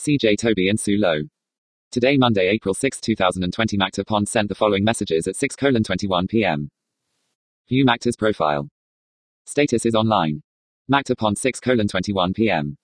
CJ Toby and Sue Low. Today, Monday, April 6, 2020, Magda Pond sent the following messages at 6:21 p.m. View Magda's profile. Status is online. Magda Pond 6:21 p.m.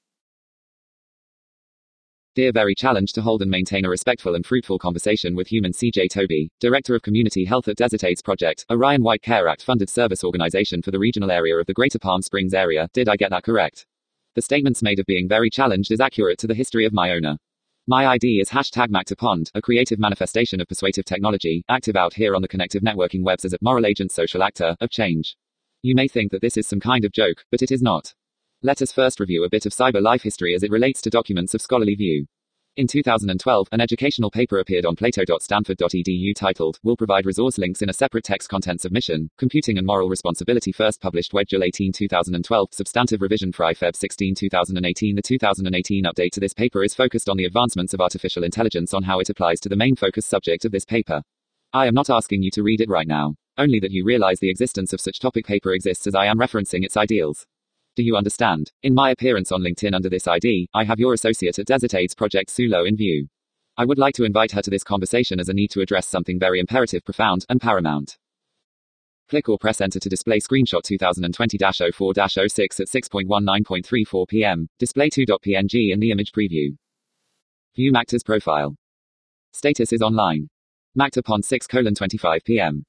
Dear, very challenged to hold and maintain a respectful and fruitful conversation with human CJ Toby, Director of Community Health at Desert AIDS Project, a Ryan White Care Act funded service organization for the regional area of the Greater Palm Springs area. Did I get that correct? The statements made of being very challenged is accurate to the history of my owner. My ID is #MagdaPond, a creative manifestation of persuasive technology, active out here on the connective networking webs as a moral agent, social actor of change. You may think that this is some kind of joke, but it is not. Let us first review a bit of cyber life history as it relates to documents of scholarly view. In 2012, an educational paper appeared on plato.stanford.edu titled, Will Provide Resource Links in a Separate Text Content Submission, Computing and Moral Responsibility, first published July 18, 2012, substantive revision Fry Feb 16, 2018. The 2018 update to this paper is focused on the advancements of artificial intelligence on how it applies to the main focus subject of this paper. I am not asking you to read it right now, only that you realize the existence of such topic paper exists as I am referencing its ideals. Do you understand? In my appearance on LinkedIn under this ID, I have your associate at Desert AIDS Project, Sue Low, in view. I would like to invite her to this conversation as a need to address something very imperative, profound, and paramount. Click or press enter to display screenshot 2020-04-06 at 6:19.34 p.m. Display 2.png in the image preview. View Magda's profile. Status is online. Magda Pond 6:25 p.m.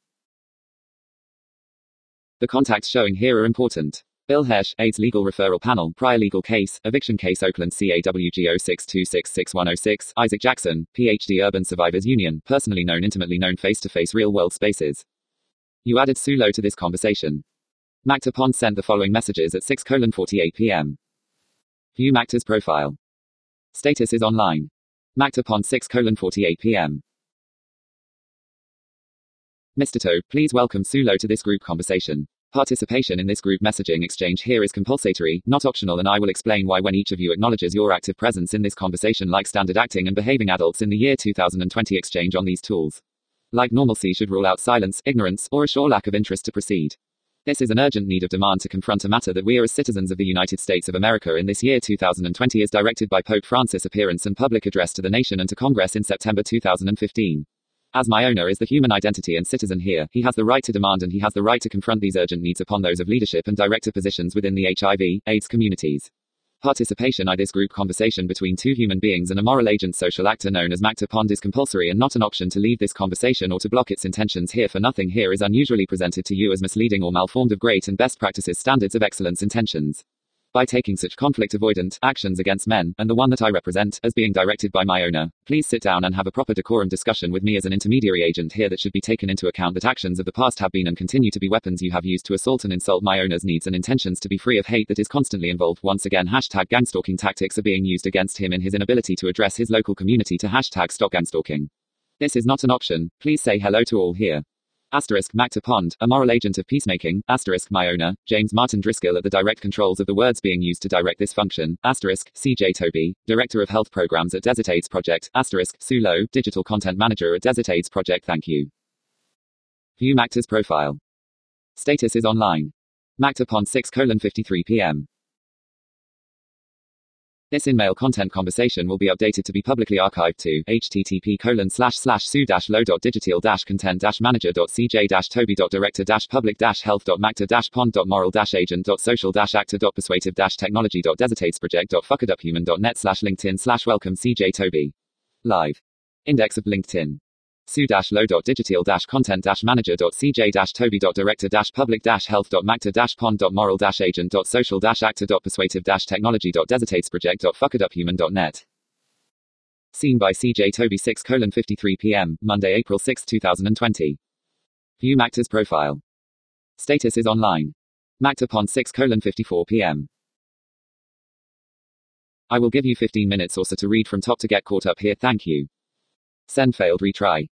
The contacts showing here are important. Bill Hesh, AIDS Legal Referral Panel, Prior Legal Case, Eviction Case Oakland CAWG 062666106, Isaac Jackson, PhD Urban Survivors Union, personally known, intimately known, face-to-face real-world spaces. You added Sue Low to this conversation. Magda Pond sent the following messages at 6:48 p.m. View Magda's profile. Status is online. Magda Pond 6:48 p.m. Mr. Toe, please welcome Sue Low to this group conversation. Participation in this group messaging exchange here is compulsory, not optional, and I will explain why when each of you acknowledges your active presence in this conversation like standard acting and behaving adults in the year 2020 exchange on these tools. Like normalcy should rule out silence, ignorance, or a sure lack of interest to proceed. This is an urgent need of demand to confront a matter that we are as citizens of the United States of America in this year 2020 as directed by Pope Francis' appearance and public address to the nation and to Congress in September 2015. As my owner is the human identity and citizen here, he has the right to demand and he has the right to confront these urgent needs upon those of leadership and director positions within the HIV, AIDS communities. Participation in this group conversation between two human beings and a moral agent social actor known as Magda Pond is compulsory and not an option to leave this conversation or to block its intentions here for nothing here is unusually presented to you as misleading or malformed of great and best practices standards of excellence intentions. By taking such conflict-avoidant actions against men, and the one that I represent, as being directed by my owner, please sit down and have a proper decorum discussion with me as an intermediary agent here that should be taken into account that actions of the past have been and continue to be weapons you have used to assault and insult my owner's needs and intentions to be free of hate that is constantly involved. Once again, #gangstalking tactics are being used against him in his inability to address his local community to #stop gangstalking. This is not an option. Please say hello to all here. Magda Pond, a moral agent of peacemaking. My owner, James Martin Driscoll at the direct controls of the words being used to direct this function. CJ Toby, Director of Health Programs at Desert AIDS Project. Sue Low, Digital Content Manager at Desert AIDS Project. Thank you. View Magda's profile. Status is online. Magda Pond 6:53 p.m. This in-mail content conversation will be updated to be publicly archived to http://sue-low.digital-toby.director-public-health.magda-pond.moral-agent.social-actor.persuasive-technology.desert-aids-project.fuckadup-human.net/linkedin/welcome CJ Toby. Live. Index of LinkedIn. Sue-low.digital-manager.cj-toby.director-public-health.magda-pond.moral-agent.social-actor.persuasive-technology.desert-aids-project.fuckadup-human.net. Seen by CJ Toby 6:53 p.m., Monday, April 6, 2020. View Magda's profile. Status is online. Magda Pond 6:54 p.m. I will give you 15 minutes or so to read from top to get caught up here. Thank you. Send failed retry.